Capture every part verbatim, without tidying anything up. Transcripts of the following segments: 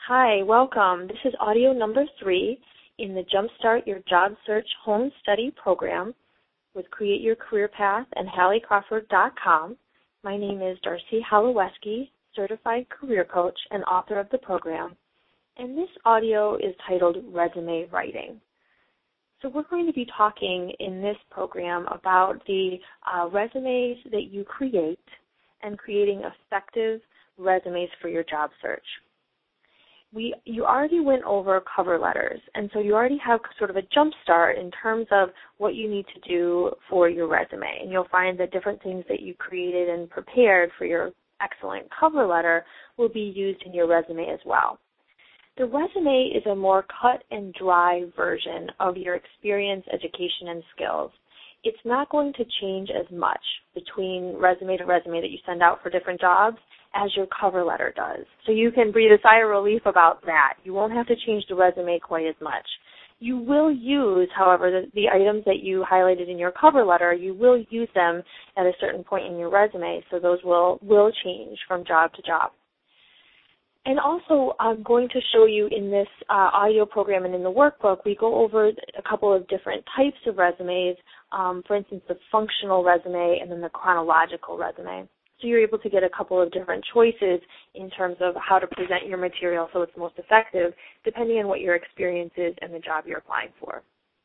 Hi, welcome. This is audio number three in the Jumpstart Your Job Search Home Study program with Create Your Career Path and Hallie Crawford dot com. My name is Darcy Holoweski, Certified Career Coach and author of the program, and this audio is titled Resume Writing. So we're going to be talking in this program about the uh, resumes that you create and creating effective resumes for your job search. We, you already went over cover letters, and so you already have sort of a jump start in terms of what you need to do for your resume. And you'll find that different things that you created and prepared for your excellent cover letter will be used in your resume as well. The resume is a more cut and dry version of your experience, education, and skills. It's not going to change as much between resume to resume that you send out for different jobs as your cover letter does. So you can breathe a sigh of relief about that. You won't have to change the resume quite as much. You will use, however, the, the items that you highlighted in your cover letter, you will use them at a certain point in your resume, so those will, will change from job to job. And also, I'm going to show you in this uh, audio program and in the workbook, we go over a couple of different types of resumes, um, for instance, the functional resume and then the chronological resume. So you're able to get a couple of different choices in terms of how to present your material so it's most effective, depending on what your experience is and the job you're applying for.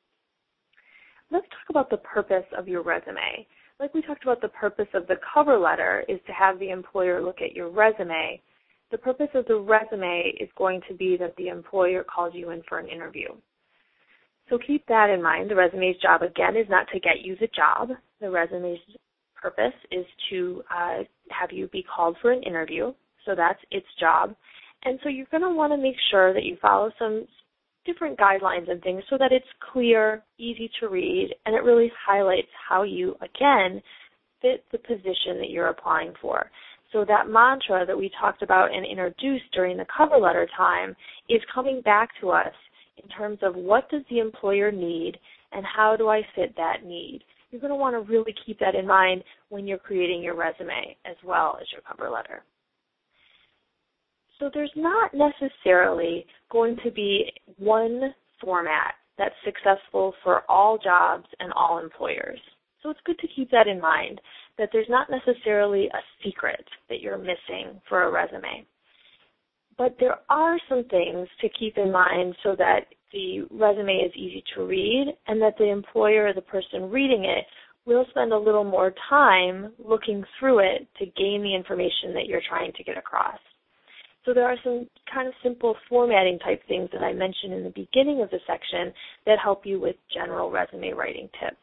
Let's talk about the purpose of your resume. Like we talked about, the purpose of the cover letter is to have the employer look at your resume. The purpose of the resume is going to be that the employer calls you in for an interview. So keep that in mind. The resume's job, again, is not to get you the job. The resume's purpose is to uh, have you be called for an interview, so that's its job. And so you're going to want to make sure that you follow some different guidelines and things so that it's clear, easy to read, and it really highlights how you, again, fit the position that you're applying for. So that mantra that we talked about and introduced during the cover letter time is coming back to us in terms of what does the employer need and how do I fit that need. You're going to want to really keep that in mind when you're creating your resume as well as your cover letter. So there's not necessarily going to be one format that's successful for all jobs and all employers. So it's good to keep that in mind, that there's not necessarily a secret that you're missing for a resume. But there are some things to keep in mind so that the resume is easy to read and that the employer or the person reading it will spend a little more time looking through it to gain the information that you're trying to get across. So there are some kind of simple formatting type things that I mentioned in the beginning of the section that help you with general resume writing tips.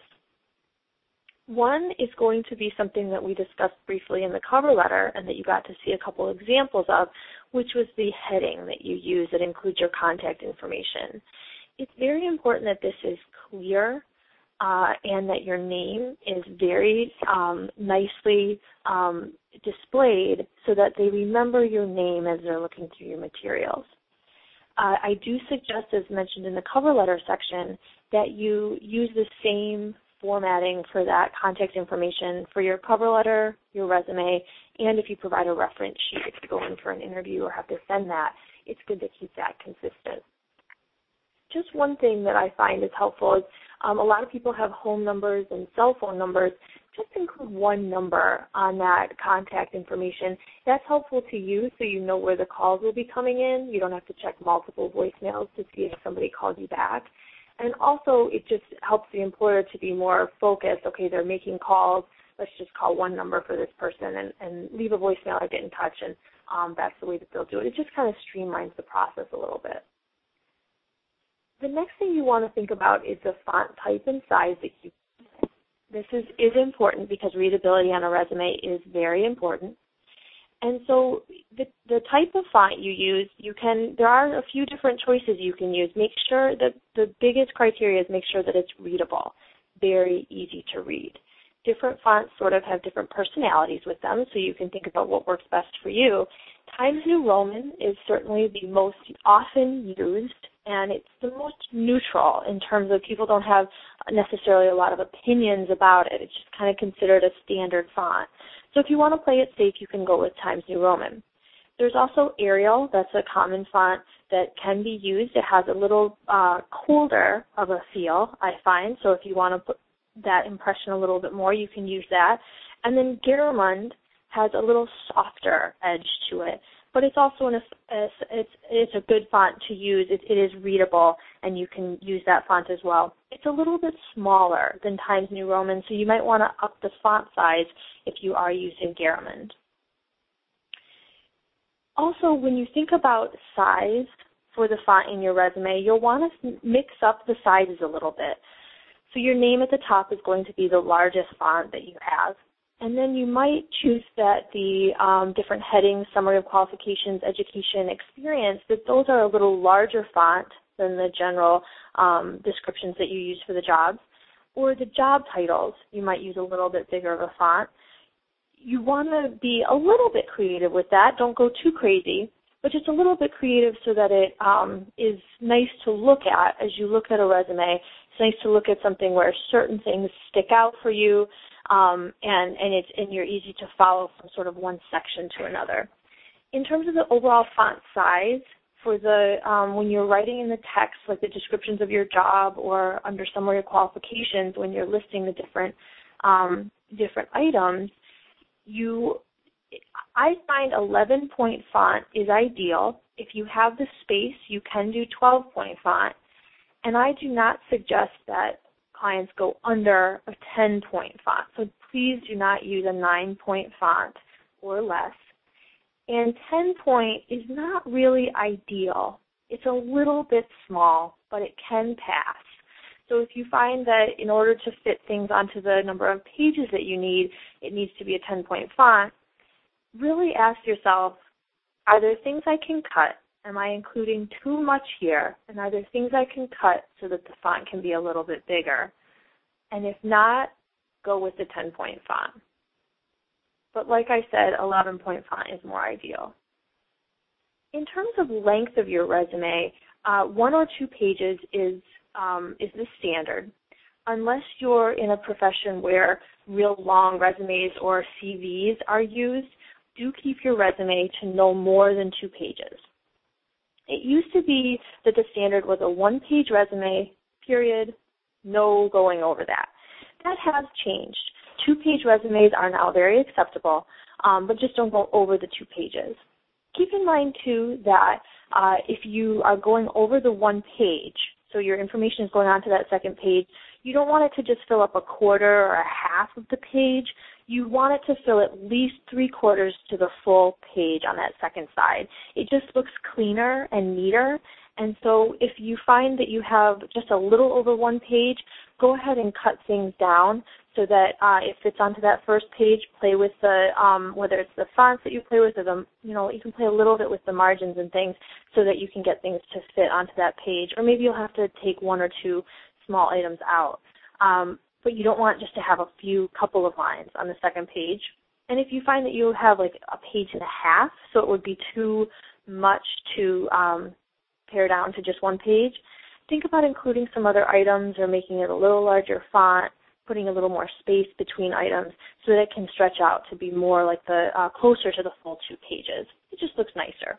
One is going to be something that we discussed briefly in the cover letter and that you got to see a couple examples of, which was the heading that you use that includes your contact information. It's very important that this is clear uh, and that your name is very um, nicely um, displayed so that they remember your name as they're looking through your materials. Uh, I do suggest, as mentioned in the cover letter section, that you use the same formatting for that contact information for your cover letter, your resume, and if you provide a reference sheet if you go in for an interview or have to send that, it's good to keep that consistent. Just one thing that I find is helpful is um, a lot of people have home numbers and cell phone numbers. Just include one number on that contact information. That's helpful to you so you know where the calls will be coming in. You don't have to check multiple voicemails to see if somebody called you back. And also, it just helps the employer to be more focused. Okay, they're making calls. Let's just call one number for this person and, and leave a voicemail or get in touch, and um, that's the way that they'll do it. It just kind of streamlines the process a little bit. The next thing you want to think about is the font type and size that you use. This is, is important because readability on a resume is very important. And so the, the type of font you use, you can, there are a few different choices you can use. Make sure that the biggest criteria is make sure that it's readable, very easy to read. Different fonts sort of have different personalities with them, so you can think about what works best for you. Times New Roman is certainly the most often used, and it's the most neutral in terms of people don't have necessarily a lot of opinions about it. It's just kind of considered a standard font. So if you want to play it safe, you can go with Times New Roman. There's also Arial. That's a common font that can be used. It has a little uh, colder of a feel, I find. So if you want to put that impression a little bit more, you can use that. And then Garamond has a little softer edge to it, but it's also an, it's it's a good font to use. It, it is readable, and you can use that font as well. It's a little bit smaller than Times New Roman, so you might want to up the font size if you are using Garamond. Also, when you think about size for the font in your resume, you'll want to mix up the sizes a little bit. So your name at the top is going to be the largest font that you have. And then you might choose that the um, different headings, summary of qualifications, education, experience, that those are a little larger font than the general um, descriptions that you use for the jobs. Or the job titles, you might use a little bit bigger of a font. You want to be a little bit creative with that. Don't go too crazy, but just a little bit creative so that it um, is nice to look at as you look at a resume. It's nice to look at something where certain things stick out for you, um, and, and, it's, and you're easy to follow from sort of one section to another. In terms of the overall font size, for the um, when you're writing in the text, like the descriptions of your job or under summary of qualifications, when you're listing the different um, different items, you I find eleven point font is ideal. If you have the space, you can do twelve point font, and I do not suggest that clients go under a ten point font. So please do not use a nine point font or less. And ten point is not really ideal. It's a little bit small, but it can pass. So if you find that in order to fit things onto the number of pages that you need, it needs to be a ten point font, really ask yourself, are there things I can cut? Am I including too much here? And are there things I can cut so that the font can be a little bit bigger? And if not, go with the ten point font. But like I said, eleven point font is more ideal. In terms of length of your resume, uh, one or two pages is um, is the standard. Unless you're in a profession where real long resumes or C Vs are used, do keep your resume to no more than two pages. It used to be that the standard was a one-page resume, period, no going over that. That has changed. Two-page resumes are now very acceptable, um, but just don't go over the two pages. Keep in mind, too, that uh, if you are going over the one page, so your information is going on to that second page, you don't want it to just fill up a quarter or a half of the page. You want it to fill at least three quarters to the full page on that second side. It just looks cleaner and neater. And so if you find that you have just a little over one page, go ahead and cut things down so that uh, it fits onto that first page. Play with the, um, whether it's the fonts that you play with or the, you know, you can play a little bit with the margins and things so that you can get things to fit onto that page. Or maybe you'll have to take one or two small items out. Um, but you don't want just to have a few couple of lines on the second page. And if you find that you have like a page and a half, so it would be too much to um, pare down to just one page, think about including some other items or making it a little larger font, putting a little more space between items so that it can stretch out to be more like the uh, closer to the full two pages. It just looks nicer.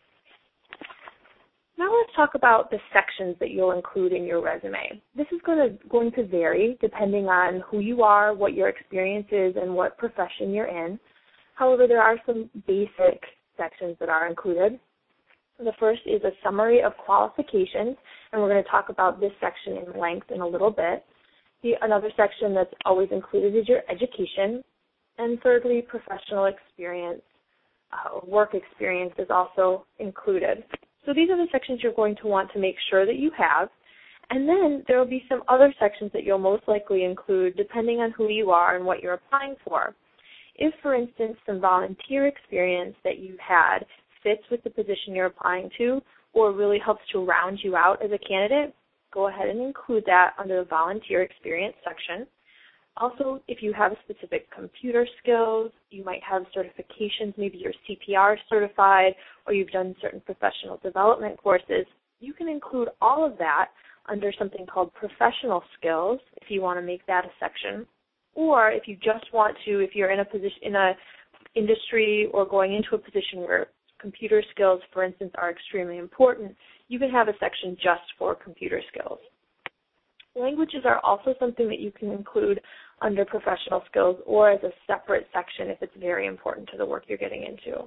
Now let's talk about the sections that you'll include in your resume. This is going to, going to vary depending on who you are, what your experience is, and what profession you're in. However, there are some basic sections that are included. The first is a summary of qualifications, and we're going to talk about this section in length in a little bit. The, another section that's always included is your education. And thirdly, professional experience, uh, work experience is also included. So these are the sections you're going to want to make sure that you have. And then there will be some other sections that you'll most likely include depending on who you are and what you're applying for. If, for instance, some volunteer experience that you've had fits with the position you're applying to or really helps to round you out as a candidate, go ahead and include that under the volunteer experience section. Also, if you have specific computer skills, you might have certifications, maybe you're C P R certified or you've done certain professional development courses, you can include all of that under something called professional skills if you want to make that a section. Or if you just want to, if you're in a position, in a industry or going into a position where computer skills, for instance, are extremely important, you can have a section just for computer skills. Languages are also something that you can include under professional skills or as a separate section if it's very important to the work you're getting into.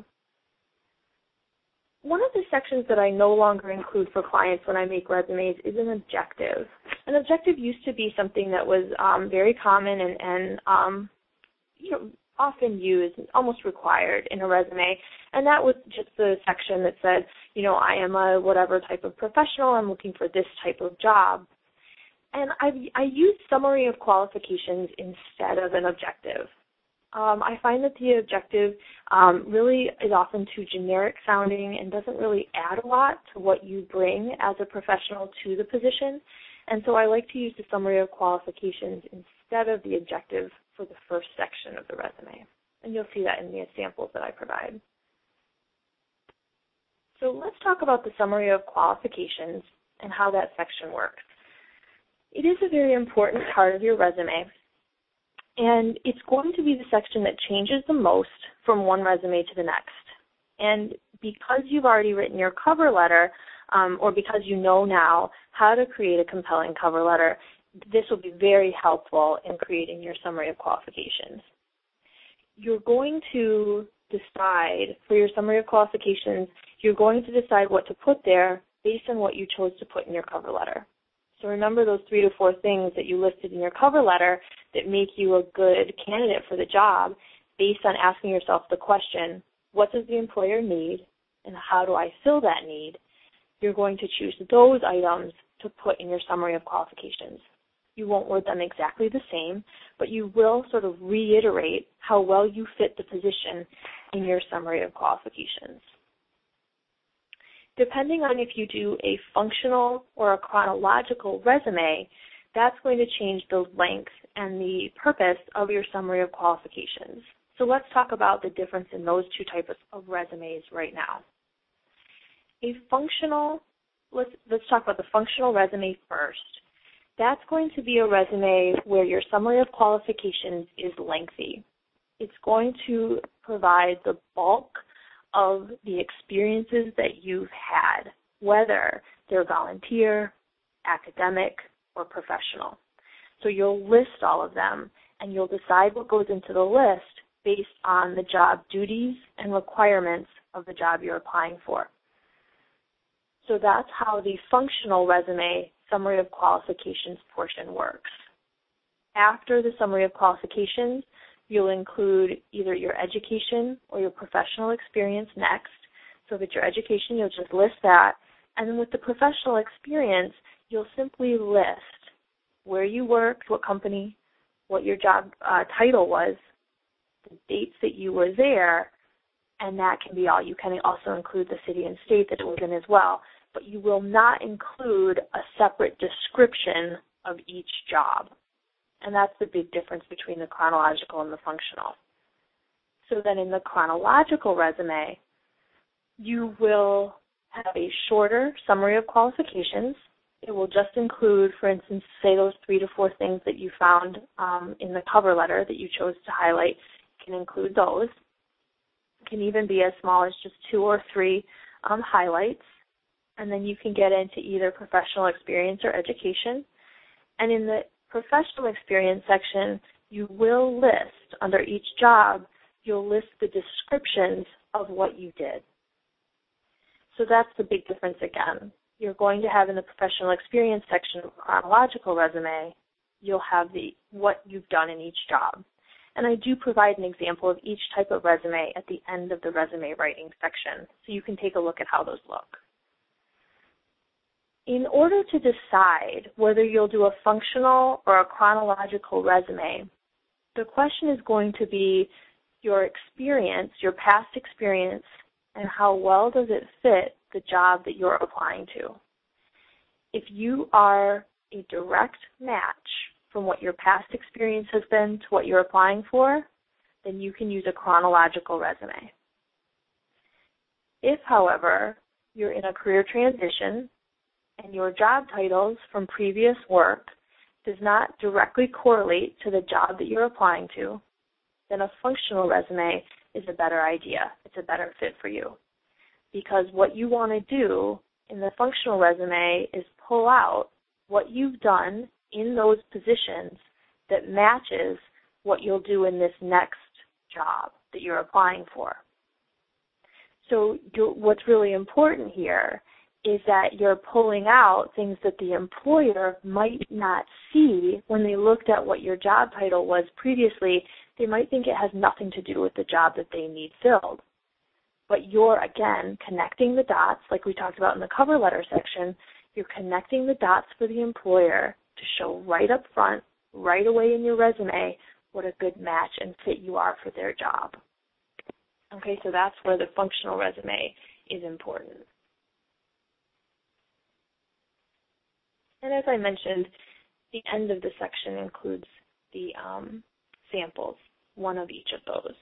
One of the sections that I no longer include for clients when I make resumes is an objective. An objective used to be something that was um, very common and, and um, you know, often used, almost required in a resume, and that was just the section that said, you know, I am a whatever type of professional, I'm looking for this type of job. And I, I use summary of qualifications instead of an objective. Um, I find that the objective um, really is often too generic sounding and doesn't really add a lot to what you bring as a professional to the position. And so I like to use the summary of qualifications instead of the objective for the first section of the resume. And you'll see that in the examples that I provide. So let's talk about the summary of qualifications and how that section works. It is a very important part of your resume, and it's going to be the section that changes the most from one resume to the next. And because you've already written your cover letter, um, or because you know now how to create a compelling cover letter, this will be very helpful in creating your summary of qualifications. You're going to decide, for your summary of qualifications, you're going to decide what to put there based on what you chose to put in your cover letter. So remember those three to four things that you listed in your cover letter that make you a good candidate for the job based on asking yourself the question, what does the employer need and how do I fill that need? You're going to choose those items to put in your summary of qualifications. You won't word them exactly the same, but you will sort of reiterate how well you fit the position in your summary of qualifications. Depending on if you do a functional or a chronological resume, that's going to change the length and the purpose of your summary of qualifications. So let's talk about the difference in those two types of resumes right now. A functional, let's, let's talk about the functional resume first. That's going to be a resume where your summary of qualifications is lengthy. It's going to provide the bulk of the experiences that you've had, whether they're volunteer, academic, or professional. So you'll list all of them, and you'll decide what goes into the list based on the job duties and requirements of the job you're applying for. So that's how the functional resume summary of qualifications portion works. After the summary of qualifications, you'll include either your education or your professional experience next. So that your education, you'll just list that. And then with the professional experience, you'll simply list where you worked, what company, what your job uh, title was, the dates that you were there, and that can be all. You can also include the city and state that it was in as well. But you will not include a separate description of each job. And that's the big difference between the chronological and the functional. So then in the chronological resume, you will have a shorter summary of qualifications. It will just include, for instance, say those three to four things that you found um, in the cover letter that you chose to highlight. It can include those. It can even be as small as just two or three um, highlights. And then you can get into either professional experience or education. And in the professional experience section, you will list, under each job, you'll list the descriptions of what you did. So that's the big difference again. You're going to have in the professional experience section of a chronological resume, you'll have the what you've done in each job. And I do provide an example of each type of resume at the end of the resume writing section, so you can take a look at how those look. In order to decide whether you'll do a functional or a chronological resume, the question is going to be your experience, your past experience, and how well does it fit the job that you're applying to. If you are a direct match from what your past experience has been to what you're applying for, then you can use a chronological resume. If, however, you're in a career transition and your job titles from previous work does not directly correlate to the job that you're applying to, then a functional resume is a better idea. It's a better fit for you. because what you want to do in the functional resume is pull out what you've done in those positions that matches what you'll do in this next job that you're applying for. So you're, what's really important here is that you're pulling out things that the employer might not see when they looked at what your job title was previously. They might think it has nothing to do with the job that they need filled. But you're, again, connecting the dots, like we talked about in the cover letter section. You're connecting the dots for the employer to show right up front, right away in your resume, what a good match and fit you are for their job. Okay, so that's where the functional resume is important. And as I mentioned, the end of the section includes the um, samples, one of each of those.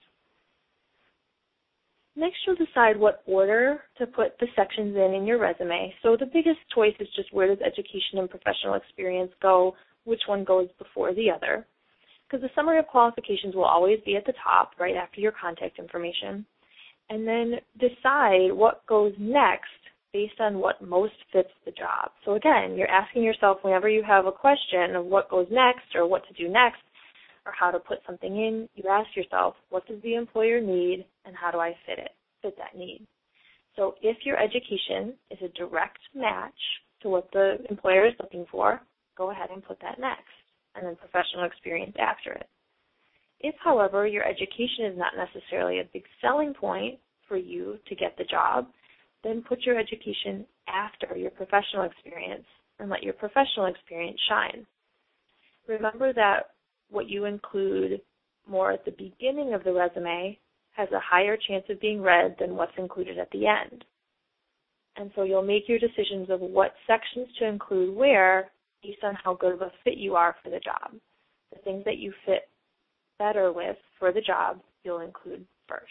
Next, you'll decide what order to put the sections in in your resume. So the biggest choice is just where does education and professional experience go, which one goes before the other. Because the summary of qualifications will always be at the top, right after your contact information. And then decide what goes next based on what most fits the job. So again, you're asking yourself whenever you have a question of what goes next or what to do next or how to put something in, you ask yourself, what does the employer need and how do I fit it, fit that need? So if your education is a direct match to what the employer is looking for, go ahead and put that next, and then professional experience after it. If, however, your education is not necessarily a big selling point for you to get the job, then put your education after your professional experience and let your professional experience shine. Remember that what you include more at the beginning of the resume has a higher chance of being read than what's included at the end. And so you'll make your decisions of what sections to include where based on how good of a fit you are for the job. The things that you fit better with for the job, you'll include first.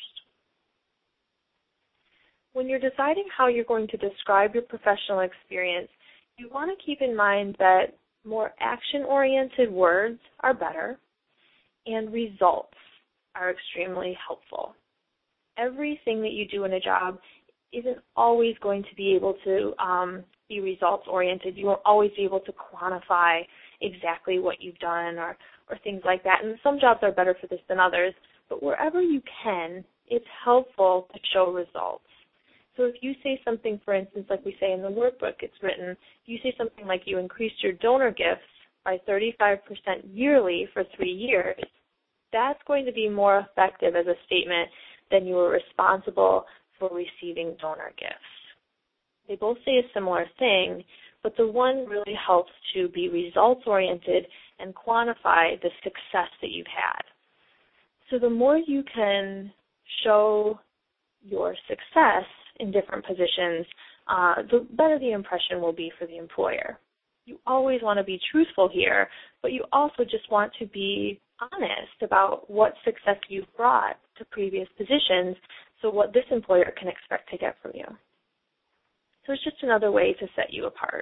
When you're deciding how you're going to describe your professional experience, you want to keep in mind that more action-oriented words are better and results are extremely helpful. Everything that you do in a job isn't always going to be able to um, be results-oriented. You won't always be able to quantify exactly what you've done or, or things like that. And some jobs are better for this than others, but wherever you can, it's helpful to show results. So if you say something, for instance, like we say in the workbook, it's written, if you say something like you increased your donor gifts by thirty-five percent yearly for three years, that's going to be more effective as a statement than you were responsible for receiving donor gifts. They both say a similar thing, but the one really helps to be results-oriented and quantify the success that you've had. So the more you can show your success in different positions, uh, the better the impression will be for the employer. You always want to be truthful here, but you also just want to be honest about what success you've brought to previous positions, so what this employer can expect to get from you. So it's just another way to set you apart.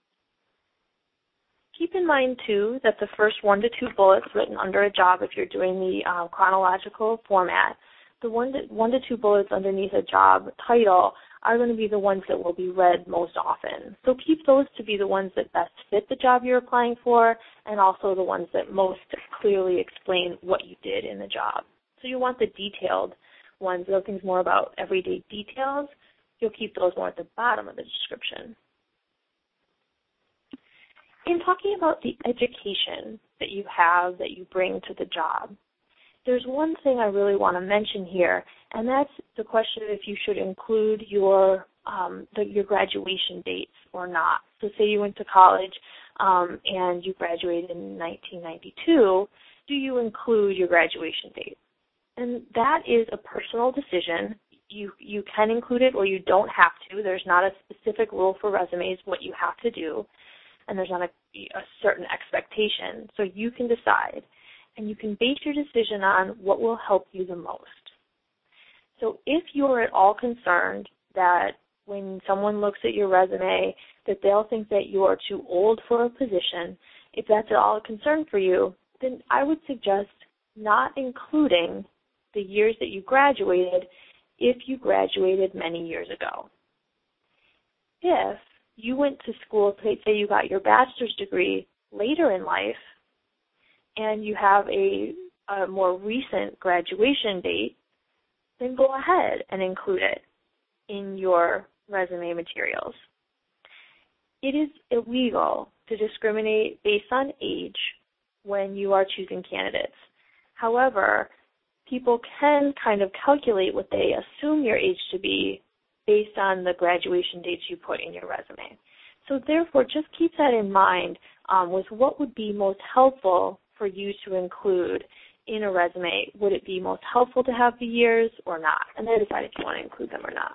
Keep in mind, too, that the first one to two bullets written under a job, if you're doing the uh, chronological format, the one to, one to two bullets underneath a job title are going to be the ones that will be read most often. So keep those to be the ones that best fit the job you're applying for and also the ones that most clearly explain what you did in the job. So you want the detailed ones, those things more about everyday details. You'll keep those more at the bottom of the description. In talking about the education that you have, that you bring to the job, there's one thing I really want to mention here, and that's the question of if you should include your um, the, your graduation dates or not. So say you went to college um, and you graduated in nineteen ninety-two, do you include your graduation date? And that is a personal decision. You, you can include it or you don't have to. There's not a specific rule for resumes what you have to do, and there's not a, a certain expectation. So you can decide. And you can base your decision on what will help you the most. So if you're at all concerned that when someone looks at your resume that they'll think that you're too old for a position, if that's at all a concern for you, then I would suggest not including the years that you graduated if you graduated many years ago. If you went to school, say you got your bachelor's degree later in life, and you have a, a more recent graduation date, then go ahead and include it in your resume materials. It is illegal to discriminate based on age when you are choosing candidates. However, people can kind of calculate what they assume your age to be based on the graduation dates you put in your resume. So therefore, just keep that in mind um, with what would be most helpful for you to include in a resume. Would it be most helpful to have the years or not? And then decide if you want to include them or not.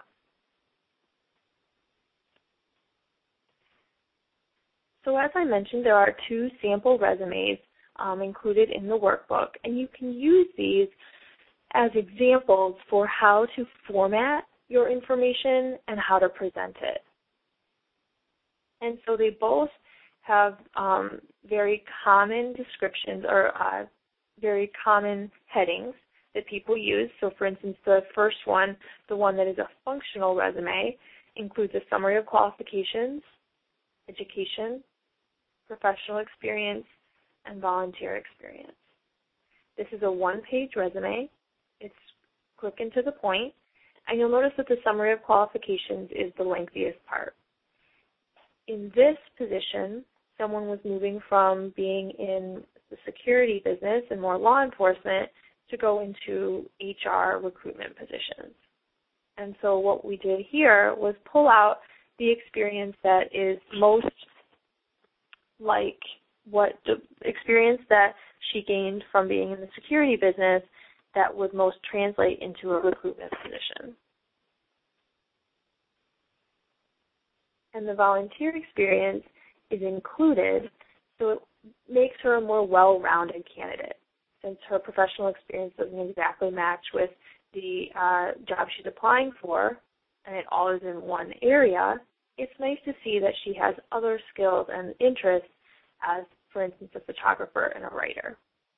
So as I mentioned, there are two sample resumes um, included in the workbook, and you can use these as examples for how to format your information and how to present it. And so they both have um, very common descriptions or uh, very common headings that people use. So for instance, the first one, the one that is a functional resume, includes a summary of qualifications, education, professional experience, and volunteer experience. This is a one-page resume. It's quick and to the point, and you'll notice that the summary of qualifications is the lengthiest part. In this position, someone was moving from being in the security business and more law enforcement to go into H R recruitment positions. And so what we did here was pull out the experience that is most like what the experience that she gained from being in the security business that would most translate into a recruitment position. And the volunteer experience is included, so it makes her a more well-rounded candidate. Since her professional experience doesn't exactly match with the uh, job she's applying for, and it all is in one area, it's nice to see that she has other skills and interests as, for instance, a photographer and a writer.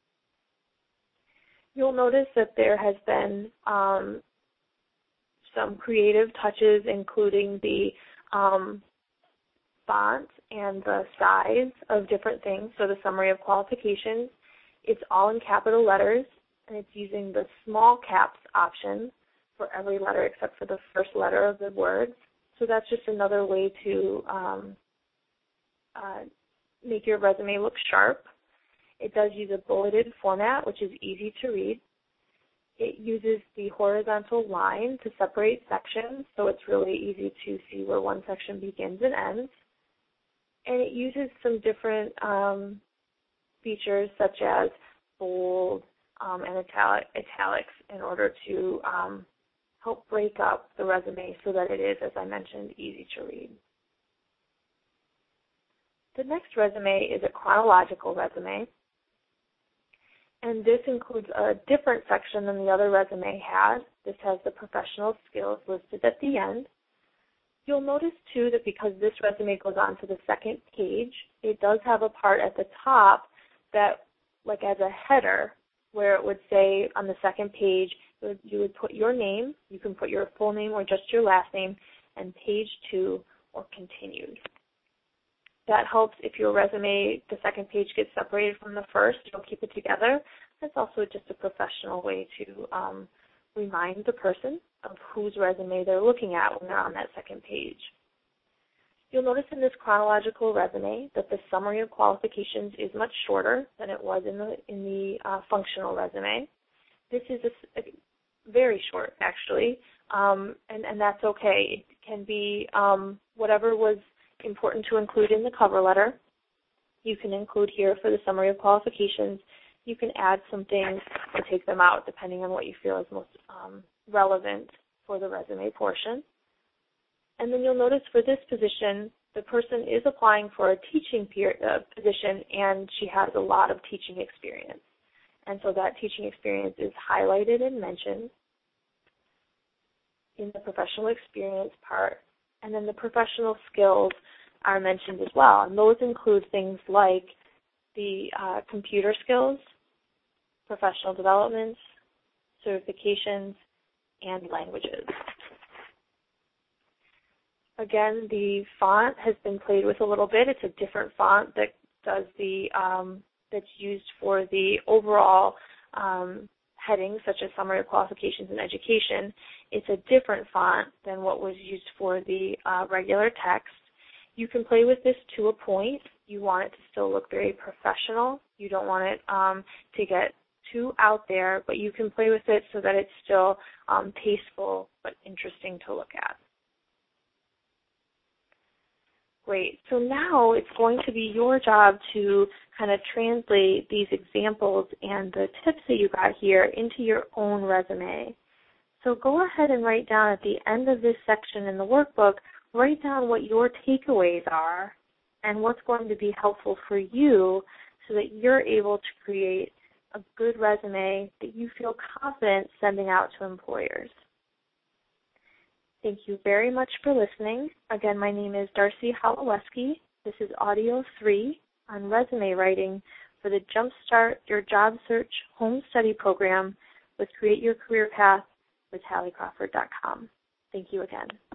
You'll notice that there has been um, some creative touches, including the um, font and the size of different things. So the summary of qualifications, it's all in capital letters, and it's using the small caps option for every letter except for the first letter of the words. So that's just another way to um, uh, make your resume look sharp. It does use a bulleted format, which is easy to read. It uses the horizontal line to separate sections, so it's really easy to see where one section begins and ends. And it uses some different um, features such as bold um, and italic, italics in order to um, help break up the resume so that it is, as I mentioned, easy to read. The next resume is a chronological resume, and this includes a different section than the other resume had. This has the professional skills listed at the end. You'll notice, too, that because this resume goes on to the second page, it does have a part at the top that, like as a header, where it would say on the second page, it would, you would put your name, you can put your full name or just your last name, and page two or continued. That helps if your resume, the second page gets separated from the first, you'll keep it together. That's also just a professional way to um, remind the person of whose resume they're looking at when they're on that second page. You'll notice in this chronological resume that the summary of qualifications is much shorter than it was in the in the uh, functional resume. This is a, a very short, actually, um, and, and that's okay. It can be um, whatever was important to include in the cover letter. You can include here for the summary of qualifications. You can add some things or take them out depending on what you feel is most um, relevant for the resume portion. And then you'll notice for this position, the person is applying for a teaching peer, uh, position, and she has a lot of teaching experience. And so that teaching experience is highlighted and mentioned in the professional experience part. And then the professional skills are mentioned as well. And those include things like the uh, computer skills, professional developments, certifications, and languages. Again, the font has been played with a little bit. It's a different font that does the um, that's used for the overall um, headings, such as summary of qualifications and education. It's a different font than what was used for the uh, regular text. You can play with this to a point. You want it to still look very professional. You don't want it um, to get too out there, but you can play with it so that it's still um, tasteful but interesting to look at. Great. So now it's going to be your job to kind of translate these examples and the tips that you got here into your own resume. So go ahead and write down at the end of this section in the workbook, write down what your takeaways are and what's going to be helpful for you so that you're able to create a good resume that you feel confident sending out to employers. Thank you very much for listening. Again, my name is Darcy Holoweski. This is Audio three on resume writing for the Jumpstart Your Job Search Home Study Program with Create Your Career Path with Hallie Crawford dot com. Thank you again.